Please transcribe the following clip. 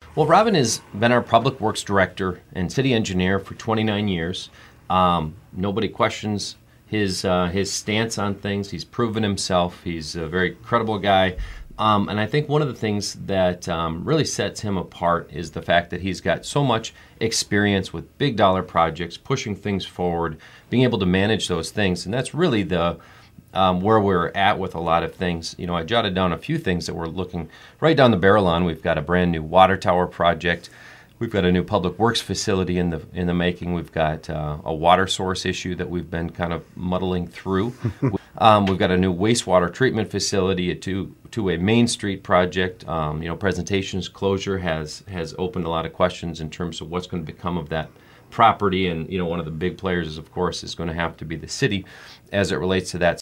Well, Robin has been our public works director and city engineer for 29 years. Nobody questions his stance on things. He's proven himself. He's a very credible guy. And I think one of the things that really sets him apart is the fact that he's got so much experience with big dollar projects, pushing things forward, being able to manage those things. And that's really the where we're at with a lot of things. You know, I jotted down a few things that we're looking right down the barrel on. We've got a brand new water tower project. We've got a new public works facility in the making. We've got a water source issue that we've been kind of muddling through. We've got a new wastewater treatment facility, a two-way Main Street project. Presentations closure has opened a lot of questions in terms of what's going to become of that property. And, one of the big players is, of course, is going to have to be the city as it relates to that.